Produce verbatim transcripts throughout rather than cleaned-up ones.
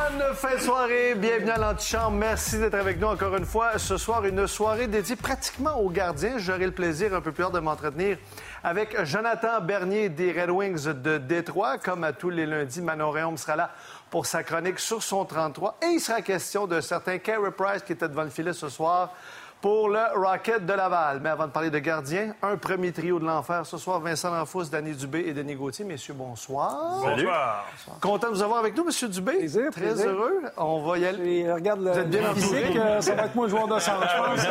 Bonne fin de soirée, bienvenue à l'antichambre. Merci d'être avec nous encore une fois. Ce soir, une soirée dédiée pratiquement aux gardiens. J'aurai le plaisir un peu plus tard de m'entretenir avec Jonathan Bernier des Red Wings de Détroit. Comme à tous les lundis, Manon Rhéaume sera là pour sa chronique sur son trente-trois. Et il sera question de certains Carey Price qui était devant le filet ce soir pour le Rocket de Laval. Mais avant de parler de gardiens, un premier trio de l'enfer ce soir. Vincent Lanfous, Danny Dubé et Denis Gauthier. Messieurs, bonsoir. Bonsoir. Content de vous avoir avec nous, Monsieur Dubé. Plaisir, Très plaisir. heureux. On va y aller. Et regarde le, vous êtes bien le physique, euh, ça va être moi le joueur de centre, je pense.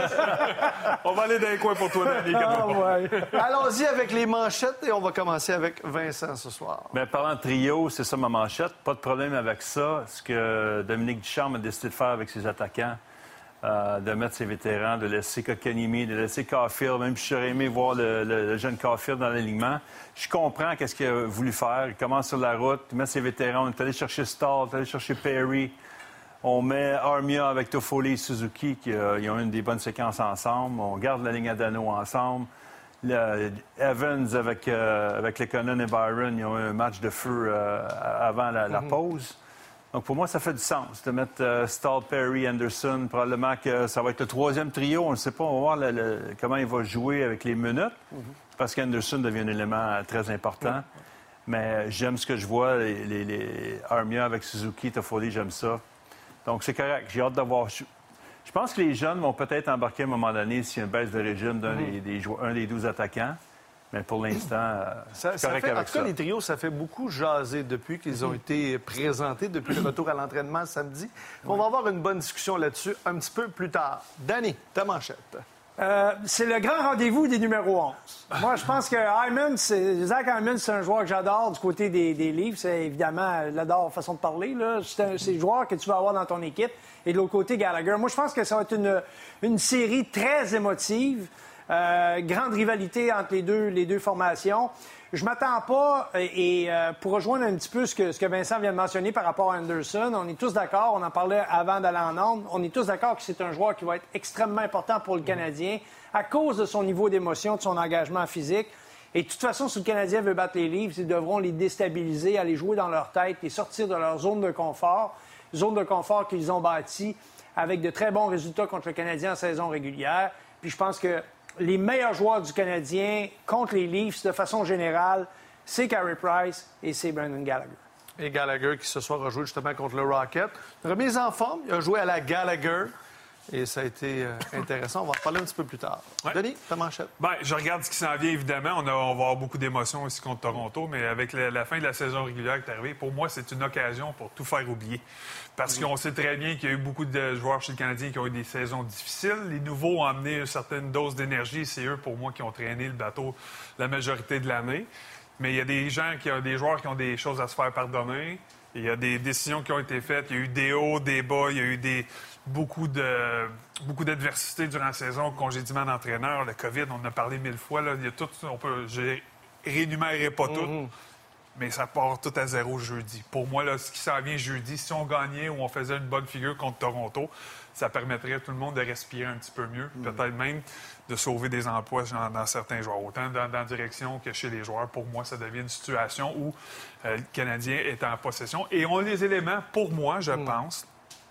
On va aller dans les coins pour toi, Danny. Ah, ouais. Allons-y avec les manchettes et on va commencer avec Vincent ce soir. Bien, parlant de trio, c'est ça ma manchette. Pas de problème avec ça. Ce que Dominique Ducharme a décidé de faire avec ses attaquants, euh, de mettre ses vétérans, de laisser Kotkaniemi, de laisser Caulfield, même si j'aurais aimé voir le, le, le jeune Caulfield dans l'alignement. Je comprends qu'est-ce qu'il a voulu faire. Il commence sur la route, il met ses vétérans. On est allé chercher Stahl, on est allé chercher Perry. On met Armia avec Toffoli et Suzuki, qui euh, ils ont une des bonnes séquences ensemble. On garde la ligne à Dano ensemble. Le, Evans avec, euh, avec Lekonen et Byron, ils ont eu un match de feu euh, avant la, la pause. Donc, pour moi, ça fait du sens de mettre euh, Stahl, Perry, Anderson. Probablement que ça va être le troisième trio. On ne sait pas. On va voir le, le, comment il va jouer avec les minutes. Mm-hmm. Parce qu'Anderson devient un élément très important. Mm-hmm. Mais j'aime ce que je vois. Les, les, les Armia avec Suzuki, Toffoli, j'aime ça. Donc, c'est correct. J'ai hâte d'avoir... Je pense que les jeunes vont peut-être embarquer à un moment donné s'il y a une baisse de régime d'un mm-hmm. des, des, un des douze attaquants. Mais pour l'instant, euh, ça, c'est ça correct fait, avec en tout cas, ça. les trios, ça fait beaucoup jaser depuis qu'ils ont été présentés, depuis le retour à l'entraînement samedi. Oui. On va avoir une bonne discussion là-dessus un petit peu plus tard. Danny, ta manchette. Euh, c'est le grand rendez-vous des numéros onze. Moi, je pense que Hyman, c'est, Zach Hyman, c'est un joueur que j'adore du côté des, des livres. C'est évidemment, j'adore façon de parler. Là. C'est, un, c'est le joueur que tu vas avoir dans ton équipe. Et de l'autre côté, Gallagher. Moi, je pense que ça va être une, une série très émotive. Euh, grande rivalité entre les deux, les deux formations. Je m'attends pas, et, et euh, pour rejoindre un petit peu ce que, ce que Vincent vient de mentionner par rapport à Anderson, on est tous d'accord, on en parlait avant d'aller en onde, on est tous d'accord que c'est un joueur qui va être extrêmement important pour le Canadien à cause de son niveau d'émotion, de son engagement physique. Et de toute façon, si le Canadien veut battre les Leafs, ils devront les déstabiliser, aller jouer dans leur tête, les sortir de leur zone de confort, zone de confort qu'ils ont bâtie avec de très bons résultats contre le Canadien en saison régulière. Puis je pense que les meilleurs joueurs du Canadien contre les Leafs, de façon générale, c'est Carey Price et c'est Brendan Gallagher. Et Gallagher qui ce soir a joué justement contre le Rocket. Remise en forme, il a joué à la Gallagher. Et ça a été euh, intéressant. On va en parler un petit peu plus tard. Ouais. Denis, ta manchette. Bien, je regarde ce qui s'en vient, évidemment. On, a, on va avoir beaucoup d'émotions aussi contre Toronto, mais avec la, la fin de la saison régulière qui est arrivée, pour moi, c'est une occasion pour tout faire oublier. Parce mmh. qu'on sait très bien qu'il y a eu beaucoup de joueurs chez le Canadien qui ont eu des saisons difficiles. Les nouveaux ont amené une certaine dose d'énergie. C'est eux, pour moi, qui ont traîné le bateau la majorité de l'année. Mais il y a des gens, qui ont, des joueurs qui ont des choses à se faire pardonner. Il y a des décisions qui ont été faites. Il y a eu des hauts, des bas. Il y a eu des... Beaucoup, de, beaucoup d'adversité durant la saison, congédiement d'entraîneur, le COVID, on en a parlé mille fois. Là, il y a tout, on peut, je rénumérerai pas tout, mm-hmm. mais ça part tout à zéro jeudi. Pour moi, là, ce qui s'en vient jeudi, si on gagnait ou on faisait une bonne figure contre Toronto, ça permettrait à tout le monde de respirer un petit peu mieux, mm-hmm. peut-être même de sauver des emplois dans, dans certains joueurs, autant dans, dans la direction que chez les joueurs. Pour moi, ça devient une situation où euh, le Canadien est en possession. Et on a les éléments, pour moi, je mm-hmm. pense,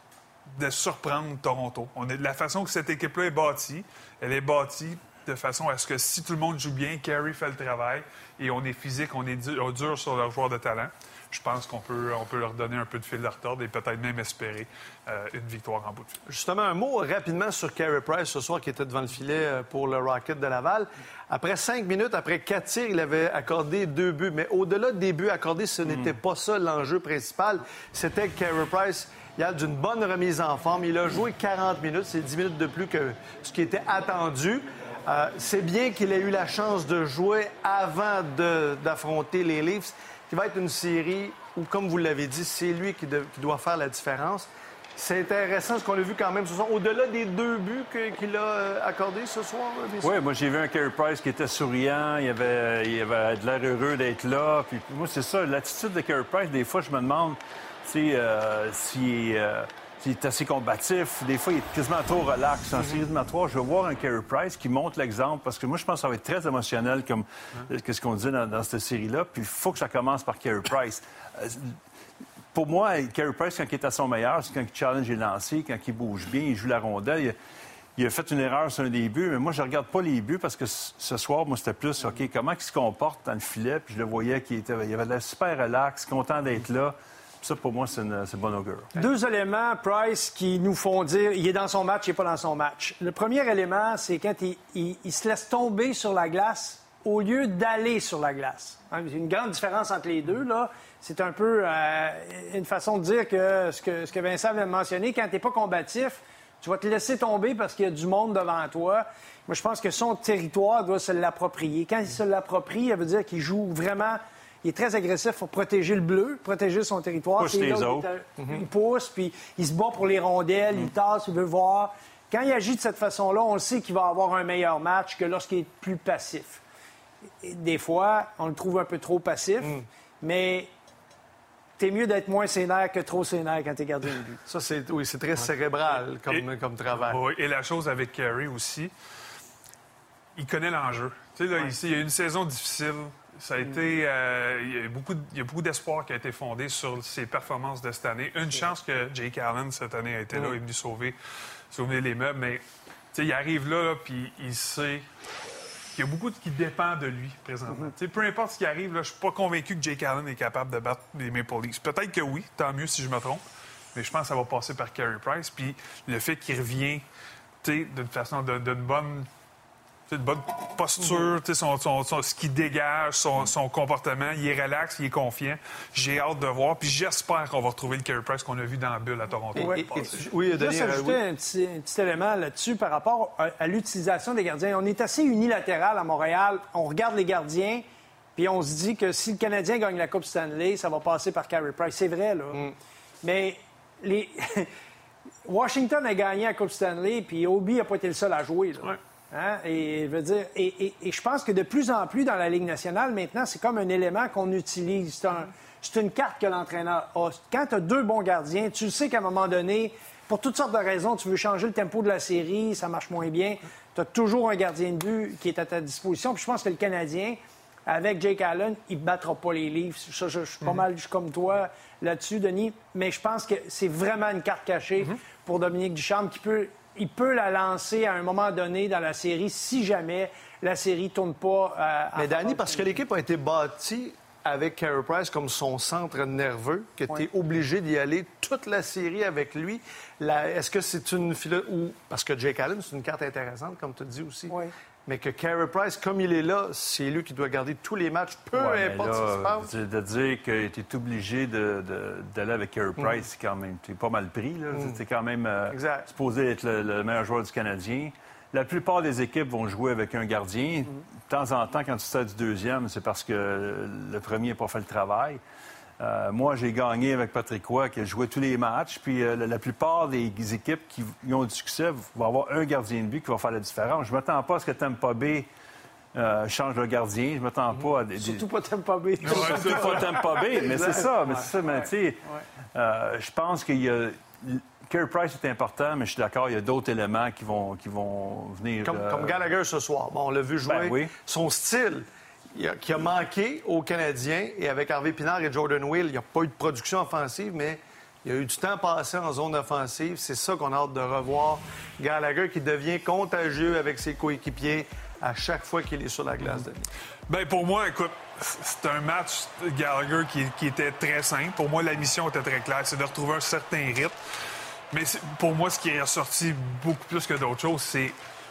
de surprendre Toronto. On est, la façon que cette équipe-là est bâtie, elle est bâtie de façon à ce que si tout le monde joue bien, Carey fait le travail et on est physique, on est dur, dur sur leurs joueurs de talent. Je pense qu'on peut, on peut leur donner un peu de fil de retard et peut-être même espérer euh, une victoire en bout de fil. Justement, un mot rapidement sur Carey Price ce soir qui était devant le filet pour le Rocket de Laval. Après cinq minutes, après quatre tirs, il avait accordé deux buts. Mais au-delà des buts accordés, ce n'était mm. pas ça l'enjeu principal. C'était que Carey Price... Il a d'une bonne remise en forme. Il a joué quarante minutes. C'est dix minutes de plus que ce qui était attendu. Euh, c'est bien qu'il ait eu la chance de jouer avant de, d'affronter les Leafs, qui va être une série où, comme vous l'avez dit, c'est lui qui, de, qui doit faire la différence. C'est intéressant ce qu'on a vu quand même ce soir. Au-delà des deux buts que, qu'il a accordés ce soir. Oui, moi, j'ai vu un Carey Price qui était souriant. Il avait, il avait de l'air heureux d'être là. Puis moi, c'est ça. L'attitude de Carey Price, des fois, je me demande... Euh, s'il, euh, s'il est assez combatif, des fois, il est quasiment trop relax. En série éliminatoire, je veux voir un Carey Price qui montre l'exemple, parce que moi, je pense que ça va être très émotionnel, comme mm-hmm. ce qu'on dit dans, dans cette série-là. Puis il faut que ça commence par Carey Price. Euh, pour moi, Carey Price, quand il est à son meilleur, c'est quand il challenge les lancers, quand il bouge bien, il joue la rondelle. Il a, il a fait une erreur sur un des buts, mais moi, je regarde pas les buts parce que ce soir, moi, c'était plus, OK, comment il se comporte dans le filet, puis je le voyais qu'il était, il avait de la super relax, content d'être là. Ça, pour moi, c'est une, c'est bon augure. Deux éléments, Price, qui nous font dire il est dans son match, il n'est pas dans son match. Le premier élément, c'est quand il, il, il se laisse tomber sur la glace au lieu d'aller sur la glace. Hein, il y a une grande différence entre les deux, là. C'est un peu euh, une façon de dire que ce que, ce que Vincent vient de mentionner, quand tu n'es pas combatif, tu vas te laisser tomber parce qu'il y a du monde devant toi. Moi, je pense que son territoire doit se l'approprier. Quand il se l'approprie, ça veut dire qu'il joue vraiment... Il est très agressif pour protéger le bleu, protéger son territoire. Pousse les autres. Il, mm-hmm. il pousse, puis il se bat pour les rondelles, mm. il tasse, il veut voir. Quand il agit de cette façon-là, on sait qu'il va avoir un meilleur match que lorsqu'il est plus passif. Et des fois, on le trouve un peu trop passif, mm. mais t'es mieux d'être moins sénère que trop sénère quand t'es gardien de but. Ça, c'est, oui, c'est très ouais. cérébral comme, et, comme travail. Oui, et la chose avec Carey aussi, il connaît l'enjeu. Tu sais, là, ouais. ici, il y a eu une saison difficile. Ça a été... Euh, il, y a beaucoup, il y a beaucoup d'espoir qui a été fondé sur ses performances de cette année. Une chance que Jake Allen, cette année, a été là, il est venu sauver, sauver les meubles. Mais il arrive là, là puis il sait qu'il y a beaucoup qui dépend de lui, présentement. Mm-hmm. Peu importe ce qui arrive, là, je suis pas convaincu que Jake Allen est capable de battre les Maple Leafs. Peut-être que oui, tant mieux si je me trompe. Mais je pense que ça va passer par Carey Price. Puis le fait qu'il revient d'une façon, d'une bonne... une bonne posture, son, son, son, ce qu'il dégage, son, son comportement. Il est relax, il est confiant. J'ai hâte de voir. Puis j'espère qu'on va retrouver le Carey Price qu'on a vu dans la bulle à Toronto. Et, et, et, oui, Denis, juste ajouter oui. un, petit, un petit élément là-dessus par rapport à, à l'utilisation des gardiens. On est assez unilatéral à Montréal. On regarde les gardiens, puis on se dit que si le Canadien gagne la Coupe Stanley, ça va passer par Carey Price. C'est vrai, là. Mm. Mais les... Washington a gagné la Coupe Stanley, puis Obi n'a pas été le seul à jouer, là. Ouais. Hein? Et, je veux dire, et, et, et je pense que de plus en plus dans la Ligue nationale, maintenant, c'est comme un élément qu'on utilise. C'est, un, c'est une carte que l'entraîneur a. Quand tu as deux bons gardiens, tu sais qu'à un moment donné, pour toutes sortes de raisons, tu veux changer le tempo de la série, ça marche moins bien. Tu as toujours un gardien de but qui est à ta disposition. Puis je pense que le Canadien, avec Jake Allen, il ne battra pas les Leafs. Ça, je, je suis pas mm-hmm. mal je suis comme toi là-dessus, Denis. Mais je pense que c'est vraiment une carte cachée mm-hmm. pour Dominique Ducharme qui peut... Il peut la lancer à un moment donné dans la série si jamais la série ne tourne pas euh, à... Mais Danny, parce que l'équipe a été bâtie avec Carey Price comme son centre nerveux, que oui. tu es obligé d'y aller toute la série avec lui. La... Est-ce que c'est une... Ou... Parce que Jake Allen, c'est une carte intéressante, comme tu dis aussi. Oui. Mais que Carey Price, comme il est là, c'est lui qui doit garder tous les matchs, peu ouais, importe là, ce qui se passe. De dire que tu es obligé de, de, d'aller avec Carey Price, mm. c'est quand même... Tu es pas mal pris, là. Mm. Tu es quand même euh, supposé être le, le meilleur joueur du Canadien. La plupart des équipes vont jouer avec un gardien. Mm. De temps en temps, quand tu sors du deuxième, c'est parce que le premier n'a pas fait le travail. Euh, moi, j'ai gagné avec Patrick Roy, qui a joué tous les matchs. Puis euh, la, la plupart des équipes qui ont du succès vont avoir un gardien de but qui va faire la différence. Je ne m'attends pas à ce que Tampa Bay euh, change de gardien. Je ne m'attends pas à... Des, Surtout pas Tampa Bay. Surtout pas Tampa Bay, mais c'est ça. Mais c'est ça, mais tu sais, euh, je pense qu'il y a... Carey Price est important, mais je suis d'accord, il y a d'autres éléments qui vont, qui vont venir... Comme, euh... comme Gallagher ce soir. Bon, on l'a vu jouer. Ben, oui. Son style... qui a manqué aux Canadiens. Et avec Harvey Pinard et Jordan Will, il n'y a pas eu de production offensive, mais il y a eu du temps passé en zone offensive. C'est ça qu'on a hâte de revoir. Gallagher qui devient contagieux avec ses coéquipiers à chaque fois qu'il est sur la glace. Denis. Bien, pour moi, écoute, c'est un match Gallagher qui, qui était très simple. Pour moi, la mission était très claire. C'est de retrouver un certain rythme. Mais pour moi, ce qui est ressorti beaucoup plus que d'autres choses, c'est...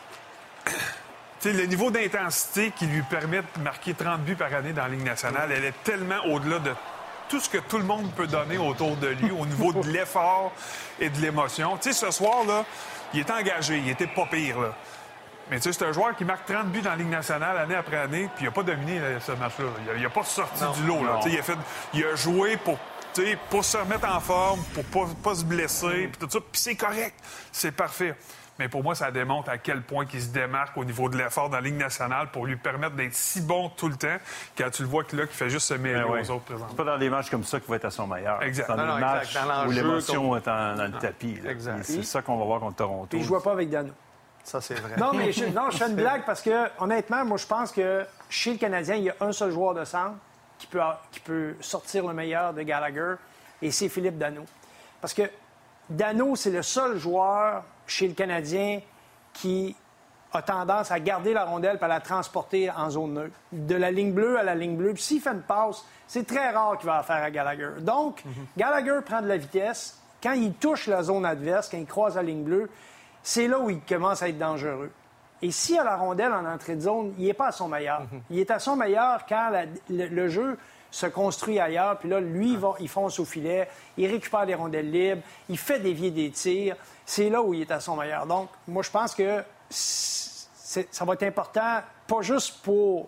T'sais, le niveau d'intensité qui lui permet de marquer trente buts par année dans la Ligue nationale, elle est tellement au-delà de tout ce que tout le monde peut donner autour de lui au niveau de l'effort et de l'émotion. Tu sais, ce soir, là, il est engagé, il était pas pire, là. Mais tu sais, c'est un joueur qui marque trente buts dans la Ligue nationale année après année, puis il n'a pas dominé là, ce match-là. Il n'a pas sorti non, du lot, là. Il a, fait, il a joué pour... pour se remettre en forme, pour pas, pas se blesser, puis tout ça. Puis c'est correct, c'est parfait. Mais pour moi, ça démontre à quel point il se démarque au niveau de l'effort dans la Ligue nationale pour lui permettre d'être si bon tout le temps quand tu le vois que là, qu'il fait juste se mêler ouais. aux autres présents. C'est pas dans des matchs comme ça qu'il va être à son meilleur. Exact. C'est dans non, des non, matchs exact. Dans où l'émotion comme... est en, dans le tapis. Là. Exact. C'est ça qu'on va voir contre Toronto. Puis je joue pas avec Dano. Ça, c'est vrai. Non, mais je, non, je fais une blague parce que, honnêtement, moi, je pense que chez le Canadien, il y a un seul joueur de centre qui peut, qui peut sortir le meilleur de Gallagher. et c'est Philippe Danault. Parce que Danault, c'est le seul joueur chez le Canadien qui a tendance à garder la rondelle et à la transporter en zone neutre. De la ligne bleue à la ligne bleue. Puis s'il fait une passe, c'est très rare qu'il va la faire à Gallagher. Donc, mm-hmm. Gallagher prend de la vitesse. Quand il touche la zone adverse, quand il croise la ligne bleue, c'est là où il commence à être dangereux. Et s'il a la rondelle en entrée de zone, il n'est pas à son meilleur. Mm-hmm. Il est à son meilleur quand la, le, le jeu se construit ailleurs. Puis là, lui, il, va, il fonce au filet, il récupère des rondelles libres, il fait dévier des tirs. C'est là où il est à son meilleur. Donc, moi, je pense que c'est, ça va être important, pas juste pour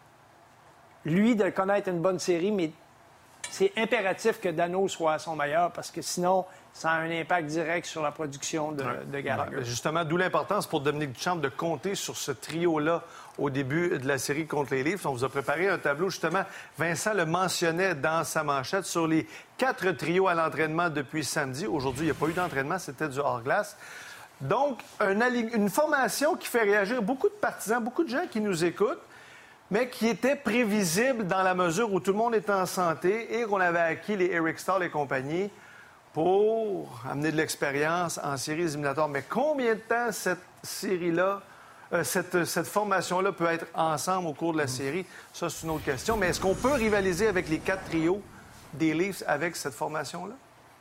lui de connaître une bonne série, mais c'est impératif que Danault soit à son meilleur parce que sinon, ça a un impact direct sur la production de, de Gallagher. Ouais, justement, d'où l'importance pour Dominique Ducharme de compter sur ce trio-là au début de la série contre les Leafs. On vous a préparé un tableau, justement. Vincent le mentionnait dans sa manchette sur les quatre trios à l'entraînement depuis samedi. Aujourd'hui, il n'y a pas eu d'entraînement, c'était du hors-glace. Donc, un allig... une formation qui fait réagir beaucoup de partisans, beaucoup de gens qui nous écoutent, mais qui était prévisible dans la mesure où tout le monde était en santé et qu'on avait acquis les Eric Staal et compagnie pour amener de l'expérience en séries éliminatoires. Mais combien de temps cette série-là, euh, cette, cette formation-là peut être ensemble au cours de la série? Ça, c'est une autre question. Mais est-ce qu'on peut rivaliser avec les quatre trios des Leafs avec cette formation-là?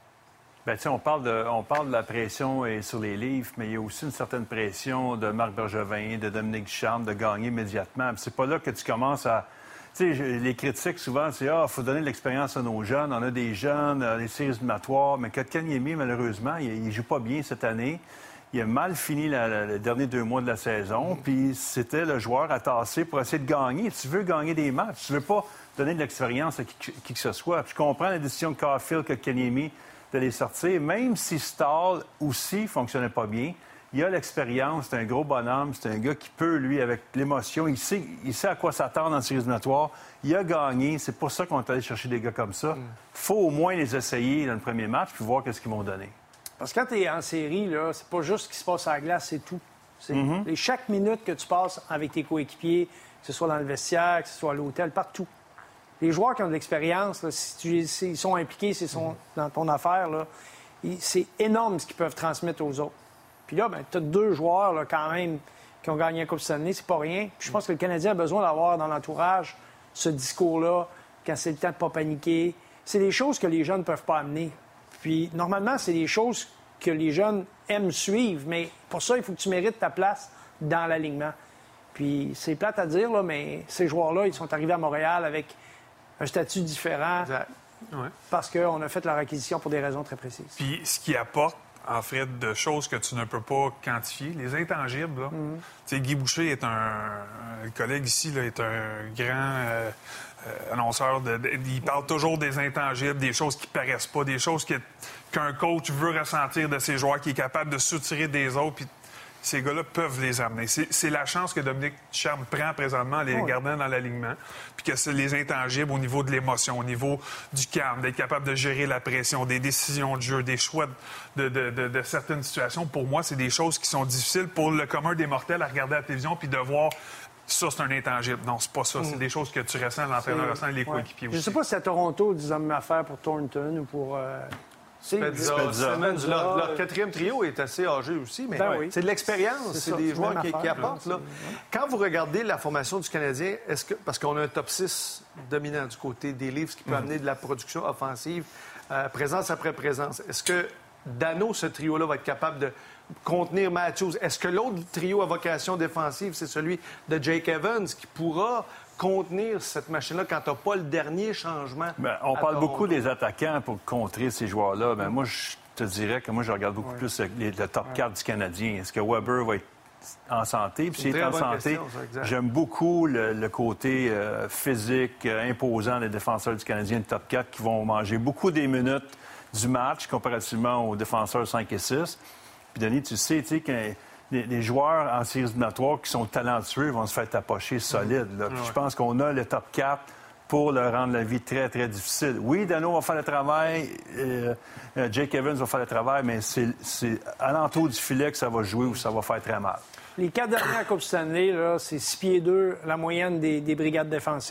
Bien, tu sais, on parle de, on parle de la pression et sur les Leafs, mais il y a aussi une certaine pression de Marc Bergevin, de Dominique Ducharme, de gagner immédiatement. Puis c'est pas là que tu commences à... Tu sais, les critiques, souvent, c'est « Ah, il faut donner de l'expérience à nos jeunes. On a des jeunes, les séries éliminatoires. » Mais Kotkaniemi, malheureusement, il ne joue pas bien cette année. Il a mal fini la, la, les derniers deux mois de la saison. Puis c'était le joueur à tasser pour essayer de gagner. Tu veux gagner des matchs. Tu veux pas donner de l'expérience à qui, qui que ce soit. Puis je comprends la décision de Caulfield, Kotkaniemi, de les sortir. Même si Staal aussi ne fonctionnait pas bien, il a l'expérience, c'est un gros bonhomme, c'est un gars qui peut, lui, avec l'émotion, il sait, il sait à quoi s'attendre en séries éliminatoires. Il a gagné, c'est pour ça qu'on est allé chercher des gars comme ça. Il mm. faut au moins les essayer dans le premier match puis voir qu'est-ce qu'ils vont donner. Parce que quand tu es en série, là, c'est pas juste ce qui se passe à la glace, c'est tout. C'est mm-hmm. Et chaque minute que tu passes avec tes coéquipiers, que ce soit dans le vestiaire, que ce soit à l'hôtel, partout. Les joueurs qui ont de l'expérience, là, si tu, s'ils sont impliqués, s'ils sont mm. dans ton affaire, là, c'est énorme ce qu'ils peuvent transmettre aux autres. Puis là, ben, tu as deux joueurs, là, quand même, qui ont gagné la Coupe Stanley. C'est pas rien. Puis je pense que le Canadien a besoin d'avoir dans l'entourage ce discours-là, quand c'est le temps de ne pas paniquer. C'est des choses que les jeunes ne peuvent pas amener. Puis, normalement, c'est des choses que les jeunes aiment suivre. Mais pour ça, il faut que tu mérites ta place dans l'alignement. Puis, c'est plate à dire, là, mais ces joueurs-là, ils sont arrivés à Montréal avec un statut différent. Exact. Ouais. Parce qu'on a fait leur acquisition pour des raisons très précises. Puis, ce qui apporte, en fait, de choses que tu ne peux pas quantifier. Les intangibles, là. Mm-hmm. Tu sais, Guy Boucher est un... Le collègue ici, là, est un grand euh, euh, annonceur. De, de, il parle toujours des intangibles, des choses qui paraissent pas, des choses que, qu'un coach veut ressentir de ses joueurs, qui est capable de soutirer des autres, puis ces gars-là peuvent les amener. C'est, c'est la chance que Dominique Ducharme prend présentement en les oh. gardant dans l'alignement, puis que c'est les intangibles au niveau de l'émotion, au niveau du calme, d'être capable de gérer la pression, des décisions de jeu, des choix de, de, de, de certaines situations. Pour moi, c'est des choses qui sont difficiles pour le commun des mortels à regarder à la télévision puis de voir ça, c'est un intangible. Non, c'est pas ça. Mm. C'est des choses que tu ressens, l'entraîneur ressent, les ouais. coéquipiers aussi. Je sais pas si à Toronto, ils ont la même affaire pour Thornton ou pour... Euh... Spezza, Simmons, leur, leur quatrième trio est assez âgé aussi, mais ben oui. c'est de l'expérience, c'est, c'est des joueurs qui, qui apportent. Là. Quand vous regardez la formation du Canadien, est-ce que parce qu'on a un top six dominant du côté des Leafs qui peut mm-hmm. amener de la production offensive, euh, présence après présence, est-ce que Danault, ce trio-là, va être capable de contenir Matthews? Est-ce que l'autre trio à vocation défensive, c'est celui de Jake Evans qui pourra contenir cette machine-là quand tu n'as pas le dernier changement? Bien, on parle Toronto. Beaucoup des attaquants pour contrer ces joueurs-là. Bien, moi, je te dirais que moi, je regarde beaucoup ouais. plus le, le top ouais. quatre du Canadien. Est-ce que Weber va être en santé? Puis s'il est en santé, question, ça, j'aime beaucoup le, le côté euh, physique, euh, imposant des défenseurs du Canadien, le top quatre, qui vont manger beaucoup des minutes du match comparativement aux défenseurs cinq et six. Puis, Denis, tu sais, tu sais, que les, les joueurs en séries éliminatoires qui sont talentueux vont se faire tapocher solide. Là. Puis, ouais. je pense qu'on a le top quatre pour leur rendre la vie très, très difficile. Oui, Danault va faire le travail, euh, Jake Evans va faire le travail, mais c'est, c'est alentour du filet que ça va jouer ou ça va faire très mal. Les quatre dernières Coupes Stanley, là, c'est six pieds deux, la moyenne des, des brigades défensives.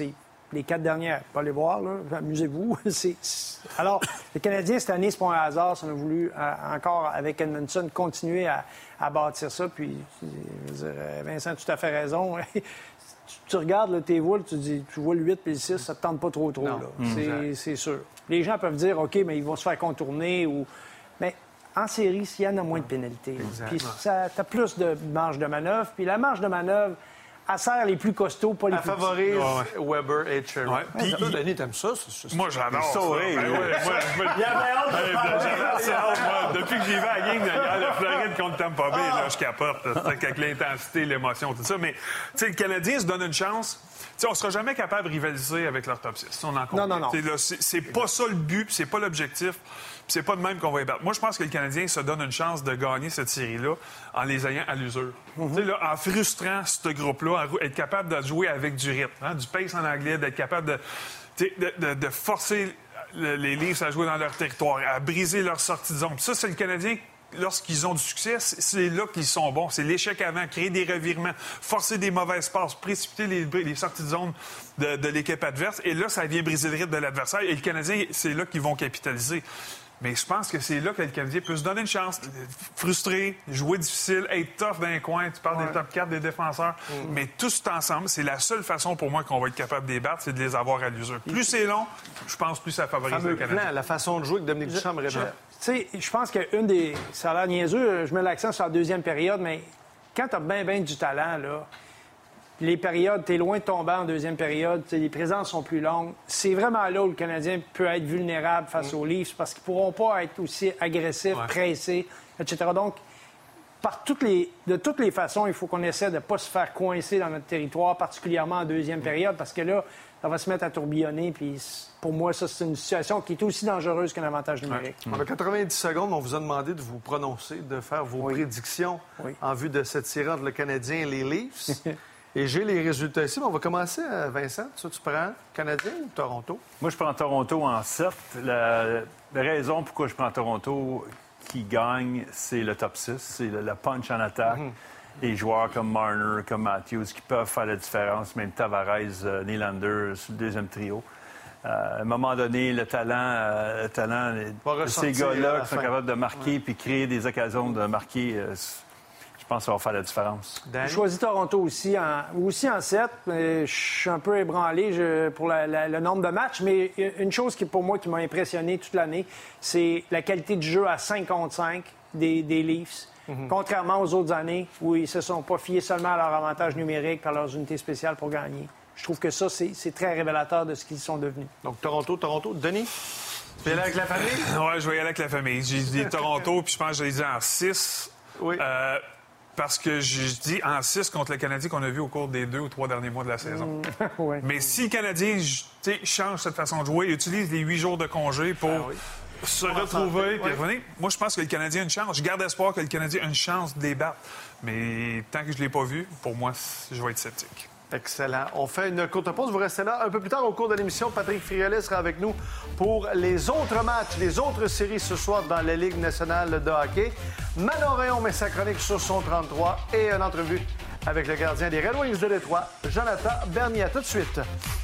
les quatre dernières. Pas les voir, là. Amusez-vous. c'est, c'est... Alors, les Canadiens, cette année, c'est pas un hasard. On a voulu, euh, encore avec Edmondson, continuer à, à bâtir ça. Puis, je veux dire, Vincent a tout à fait raison. tu, tu regardes là, tes voiles, tu dis, tu vois le huit et le six, ça te tente pas trop, trop. Là. Mmh. C'est, c'est sûr. Les gens peuvent dire, OK, mais ils vont se faire contourner. ou Mais en série, il y en a moins de pénalités. Puis, ça, t'as plus de marge de manœuvre. Puis, la marge de manœuvre, elle sert les plus costauds, pas les elle plus favorise ouais. Weber et Cherry. Ouais. Puis, toi, Denis, t'aimes ça? C'est, c'est... Moi, j'adore ça. Sauvé, ben, oui. ouais, moi, je me... Il y avait hâte de J'adore ça. Moi, depuis que j'y vais à la game de Floride contre Tampa Bay, là, je capote. Avec l'intensité, l'émotion, tout ça. Mais, tu sais, le Canadien se donne une chance. T'sais, on ne sera jamais capable de rivaliser avec leur top six. On en non, non, non. Là, c'est, c'est pas ça le but, puis c'est pas l'objectif, puis c'est pas de même qu'on va y battre. Moi, je pense que le Canadien se donne une chance de gagner cette série-là en les ayant à l'usure. Mm-hmm. Là, en frustrant ce groupe-là, être capable de jouer avec du rythme, hein, du pace en anglais, d'être capable de, de, de, de forcer les Leafs à jouer dans leur territoire, à briser leur sortie de zone. Puis ça, c'est le Canadien. Lorsqu'ils ont du succès, c'est là qu'ils sont bons. C'est l'échec avant, créer des revirements, forcer des mauvaises passes, précipiter les, les sorties de zone de, de l'équipe adverse. Et là, ça vient briser le rythme de l'adversaire. Et le Canadien, c'est là qu'ils vont capitaliser. Mais je pense que c'est là que le Canadien peut se donner une chance. Frustrer, jouer difficile, être tough dans les coins. Tu parles ouais. des top quatre, des défenseurs. Mm. Mais tous ensemble, c'est la seule façon pour moi qu'on va être capable de les battre, c'est de les avoir à l'usure. Plus c'est long, je pense plus ça favorise le Canadien. Plan, la façon de jouer que Dominique Duchamp répète. Tu sais, je pense qu'une des... Ça a l'air niaiseux, je mets l'accent sur la deuxième période, mais quand tu as bien, bien du talent, là, les périodes, tu es loin de tomber en deuxième période, les présences sont plus longues. C'est vraiment là où le Canadien peut être vulnérable face mmh. aux Leafs parce qu'ils ne pourront pas être aussi agressifs, ouais. pressés, et cetera. Donc, par toutes les, de toutes les façons, il faut qu'on essaie de ne pas se faire coincer dans notre territoire, particulièrement en deuxième mmh. période, parce que là, ça va se mettre à tourbillonner. Puis pour moi, ça, c'est une situation qui est aussi dangereuse qu'un avantage numérique. Ouais. On a quatre-vingt-dix secondes. On vous a demandé de vous prononcer, de faire vos oui. prédictions oui. en vue de cette série entre le Canadien et les Leafs. Et j'ai les résultats ici. Mais on va commencer, Vincent. Tu, tu prends Canadien ou Toronto? Moi, je prends Toronto en sept. La, la raison pourquoi je prends Toronto qui gagne, c'est le top six. C'est le, le punch en attaque. Mm-hmm. Des joueurs comme Marner, comme Matthews, qui peuvent faire la différence, même Tavares, euh, Nylander sur le deuxième trio. Euh, à un moment donné, le talent, euh, le talent de ces gars-là qui sont fin. capables de marquer ouais. puis créer des occasions de marquer, euh, je pense que ça va faire la différence. J'ai choisi Toronto aussi en, aussi en sept. Je suis un peu ébranlé je, pour la, la, le nombre de matchs, mais une chose qui, pour moi qui m'a impressionné toute l'année, c'est la qualité du jeu à cinq contre cinq des, des Leafs. Mm-hmm. Contrairement aux autres années où ils ne se sont pas fiés seulement à leur avantage numérique par leurs unités spéciales pour gagner. Je trouve que ça, c'est, c'est très révélateur de ce qu'ils sont devenus. Donc, Toronto, Toronto. Denis? Tu vas y aller avec la famille? Oui, je vais y aller avec la famille. J'ai dit Toronto, puis je pense que je l'ai dit en six. Oui. Euh, parce que je dis en six contre le Canadien qu'on a vu au cours des deux ou trois derniers mois de la saison. Mmh. ouais. Mais si le Canadien change cette façon de jouer, utilise les huit jours de congé pour... Ah oui. se retrouver puis revenir. Moi, je pense que le Canadien a une chance. Je garde espoir que le Canadien a une chance de les battre. Mais tant que je ne l'ai pas vu, pour moi, je vais être sceptique. Excellent. On fait une courte pause. Vous restez là. Un peu plus tard, au cours de l'émission, Patrick Friolet sera avec nous pour les autres matchs, les autres séries ce soir dans la Ligue nationale de hockey. Manon Rayon met sa chronique sur son trente-trois et une entrevue avec le gardien des Red Wings de Détroit, Jonathan Bernier. À tout de suite.